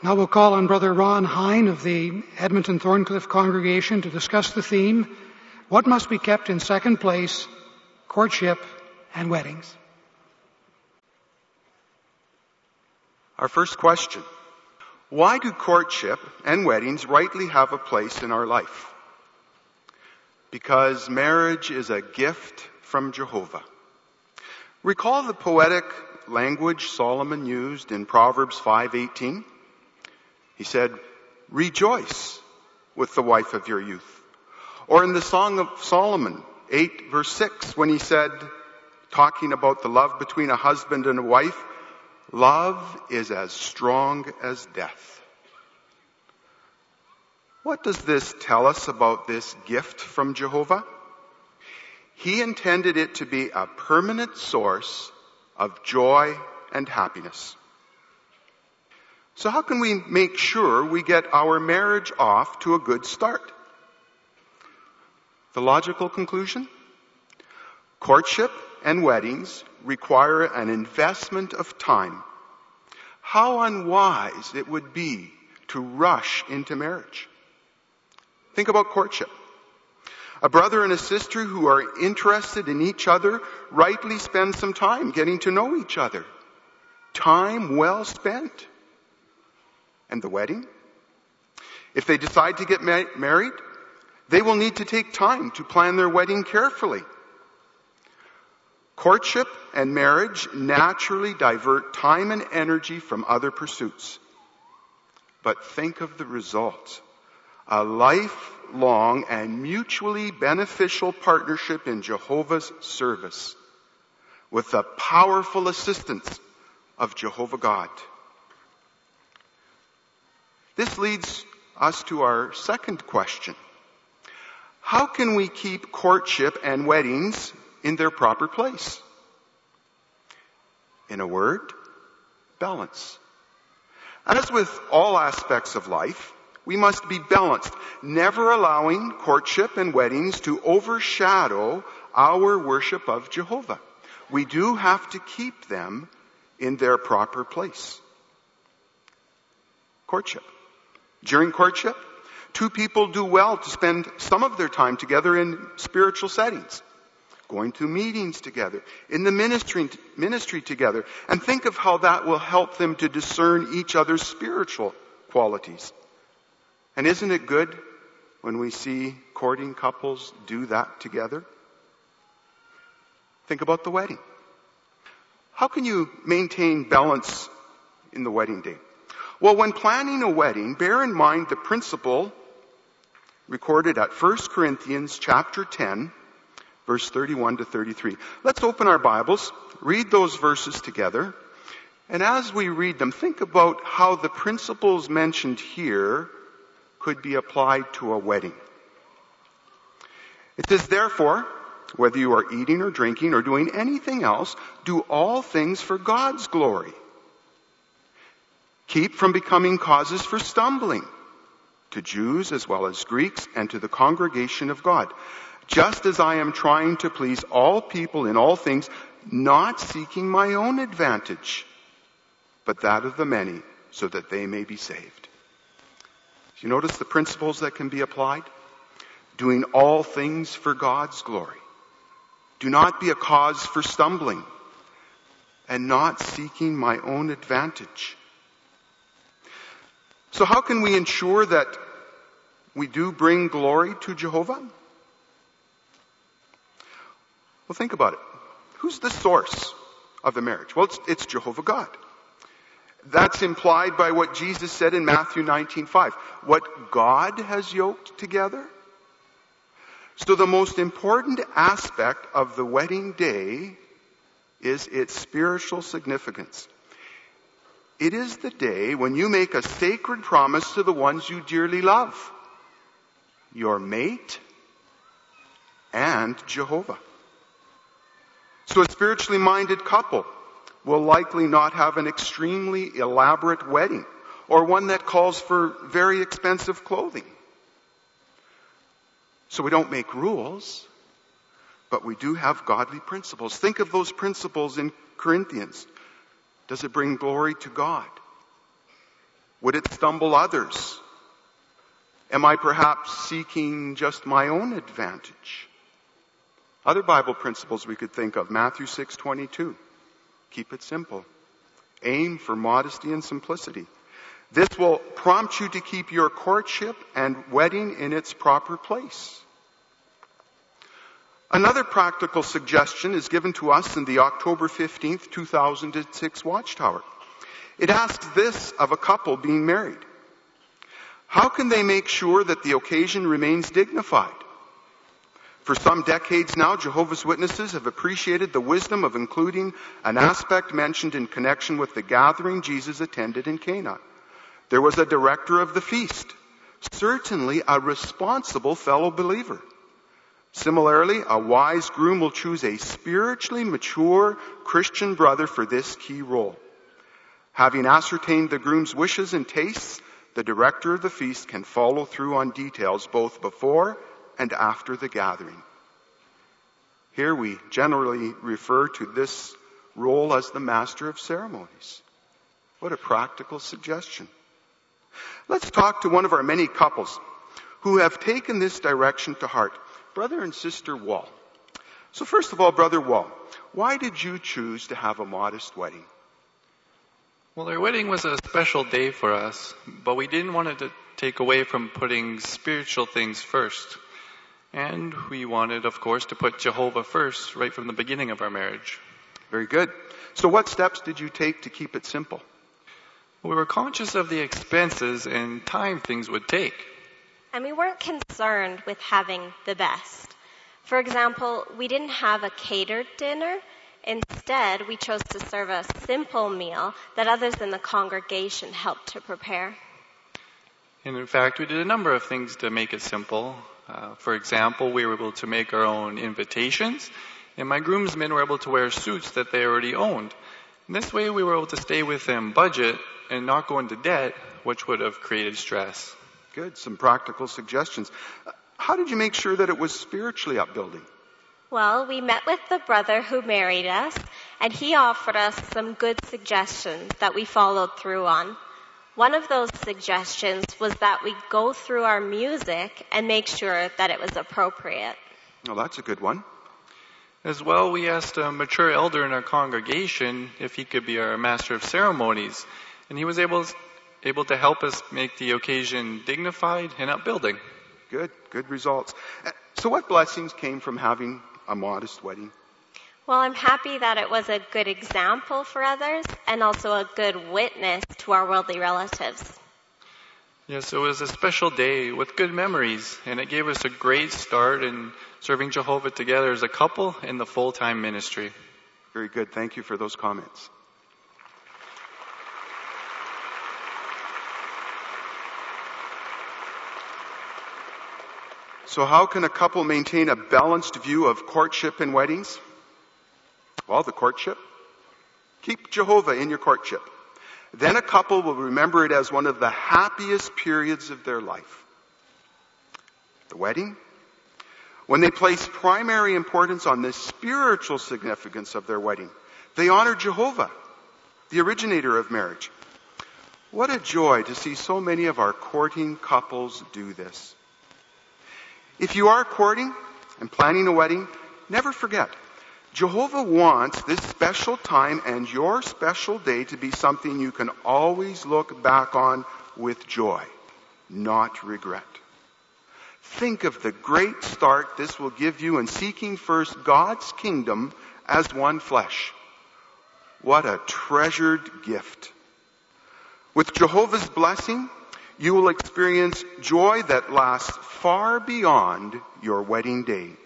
Now we'll call on Brother Ron Hine of the Edmonton Thorncliffe congregation to discuss the theme, what must be kept in second place, courtship and weddings. Our first question: why do courtship and weddings rightly have a place in our life? Because marriage is a gift from Jehovah. Recall the poetic language Solomon used in Proverbs 5:18. He said, "Rejoice with the wife of your youth." Or in the Song of Solomon 8 verse 6, when he said, talking about the love between a husband and a wife, "Love is as strong as death." What does this tell us about this gift from Jehovah? He intended it to be a permanent source of joy and happiness. So how can we make sure we get our marriage off to a good start? The logical conclusion? Courtship and weddings require an investment of time. How unwise it would be to rush into marriage. Think about courtship. A brother and a sister who are interested in each other rightly spend some time getting to know each other. Time well spent. And the wedding? If they decide to get married, they will need to take time to plan their wedding carefully. Courtship and marriage naturally divert time and energy from other pursuits. But think of the result. A lifelong and mutually beneficial partnership in Jehovah's service with the powerful assistance of Jehovah God. This leads us to our second question. How can we keep courtship and weddings in their proper place? In a word, balance. As with all aspects of life, we must be balanced, never allowing courtship and weddings to overshadow our worship of Jehovah. We do have to keep them in their proper place. Courtship. During courtship, two people do well to spend some of their time together in spiritual settings, going to meetings together, in the ministry together, and think of how that will help them to discern each other's spiritual qualities. And isn't it good when we see courting couples do that together? Think about the wedding. How can you maintain balance in the wedding day? Well, when planning a wedding, bear in mind the principle recorded at 1 Corinthians chapter 10, verse 31 to 33. Let's open our Bibles, read those verses together, and as we read them, think about how the principles mentioned here could be applied to a wedding. It says, "Therefore, whether you are eating or drinking or doing anything else, do all things for God's glory. Keep from becoming causes for stumbling to Jews as well as Greeks and to the congregation of God, just as I am trying to please all people in all things, not seeking my own advantage, but that of the many, so that they may be saved." Do you notice the principles that can be applied? Doing all things for God's glory. Do not be a cause for stumbling, and not seeking my own advantage. So how can we ensure that we do bring glory to Jehovah? Well, think about it. Who's the source of the marriage? Well, it's Jehovah God. That's implied by what Jesus said in Matthew 19:5. What God has yoked together. So the most important aspect of the wedding day is its spiritual significance. It is the day when you make a sacred promise to the ones you dearly love, your mate and Jehovah. So a spiritually minded couple will likely not have an extremely elaborate wedding or one that calls for very expensive clothing. So we don't make rules, but we do have godly principles. Think of those principles in Corinthians. Does it bring glory to God? Would it stumble others? Am I perhaps seeking just my own advantage? Other Bible principles we could think of. Matthew 6:22. Keep it simple. Aim for modesty and simplicity. This will prompt you to keep your courtship and wedding in its proper place. Another practical suggestion is given to us in the October 15th, 2006 Watchtower. It asks this of a couple being married. How can they make sure that the occasion remains dignified? For some decades now, Jehovah's Witnesses have appreciated the wisdom of including an aspect mentioned in connection with the gathering Jesus attended in Cana. There was a director of the feast, certainly a responsible fellow believer. Similarly, a wise groom will choose a spiritually mature Christian brother for this key role. Having ascertained the groom's wishes and tastes, the director of the feast can follow through on details both before and after the gathering. Here we generally refer to this role as the master of ceremonies. What a practical suggestion. Let's talk to one of our many couples who have taken this direction to heart. Brother and Sister Wall. So first of all, Brother Wall, why did you choose to have a modest wedding? Well, our wedding was a special day for us, but we didn't want it to take away from putting spiritual things first. And we wanted, of course, to put Jehovah first right from the beginning of our marriage. Very good. So what steps did you take to keep it simple? We were conscious of the expenses and time things would take. And we weren't concerned with having the best. For example, we didn't have a catered dinner. Instead, we chose to serve a simple meal that others in the congregation helped to prepare. And in fact, we did a number of things to make it simple. For example, we were able to make our own invitations, and my groomsmen were able to wear suits that they already owned. And this way, we were able to stay within budget and not go into debt, which would have created stress. Good. Some practical suggestions. How did you make sure that it was spiritually upbuilding? Well, we met with the brother who married us, and he offered us some good suggestions that we followed through on. One of those suggestions was that we go through our music and make sure that it was appropriate. Oh, that's a good one. As well, we asked a mature elder in our congregation if he could be our master of ceremonies, and he was able to help us make the occasion dignified and upbuilding. Good results. So what blessings came from having a modest wedding? Well, I'm happy that it was a good example for others and also a good witness to our worldly relatives. Yes, it was a special day with good memories, and it gave us a great start in serving Jehovah together as a couple in the full-time ministry. Very good. Thank you for those comments. So how can a couple maintain a balanced view of courtship and weddings? Well, the courtship. Keep Jehovah in your courtship. Then a couple will remember it as one of the happiest periods of their life. The wedding. When they place primary importance on the spiritual significance of their wedding, they honor Jehovah, the originator of marriage. What a joy to see so many of our courting couples do this. If you are courting and planning a wedding, never forget, Jehovah wants this special time and your special day to be something you can always look back on with joy, not regret. Think of the great start this will give you in seeking first God's kingdom as one flesh. What a treasured gift. With Jehovah's blessing, you will experience joy that lasts far beyond your wedding day.